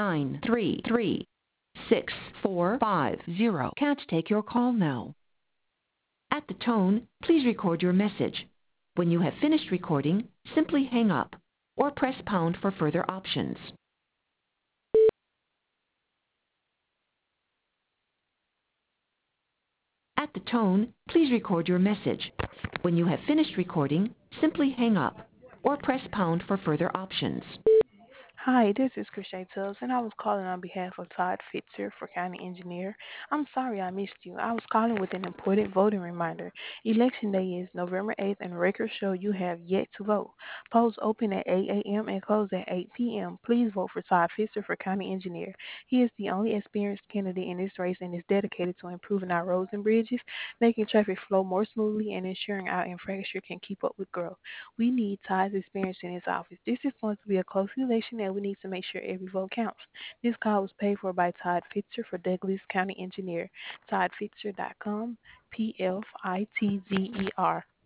9336450. Can't take your call now. At the tone, please record your message. When you have finished recording, simply hang up or press pound for further options. At the tone, please record your message. When you have finished recording, simply hang up or press pound for further options. Hi, this is Christian Tubbs, and I was calling on behalf of Todd Fitzer for County Engineer. I'm sorry I missed you. I was calling with an important voting reminder. Election Day is November 8th, and records show you have yet to vote. Polls open at 8 a.m. and close at 8 p.m. Please vote for Todd Fitzer for County Engineer. He is the only experienced candidate in this race and is dedicated to improving our roads and bridges, making traffic flow more smoothly, and ensuring our infrastructure can keep up with growth. We need Todd's experience in his office. This is going to be a close election, and we need to make sure every vote counts. This call was paid for by Todd Fitzer for Douglas County Engineer. ToddFitzer.com, Pfitzer.